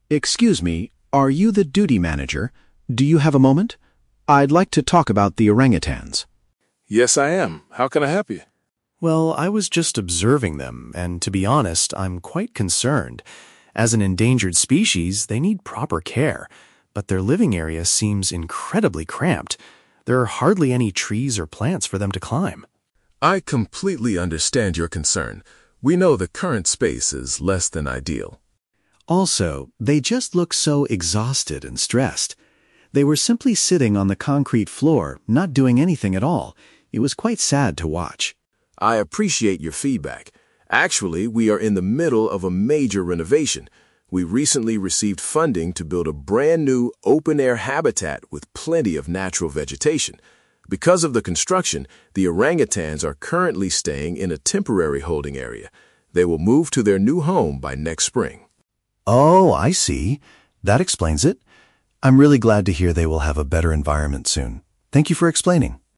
Excuse me, are you the duty manager? Do you have a moment? I'd like to talk about the orangutans. Yes, I am. How can I help you? Well, I was just observing them, and to be honest, I'm quite concerned. As an endangered species, they need proper care, but their living area seems incredibly cramped. There are hardly any trees or plants for them to climb. I completely understand your concern. We know the current space is less than ideal. Also, they just look so exhausted and stressed. They were simply sitting on the concrete floor, not doing anything at all. It was quite sad to watch. I appreciate your feedback. Actually, we are in the middle of a major renovation. We recently received funding to build a brand new open-air habitat with plenty of natural vegetation. Because of the construction, the orangutans are currently staying in a temporary holding area. They will move to their new home by next spring. Oh, I see. That explains it. I'm really glad to hear they will have a better environment soon. Thank you for explaining.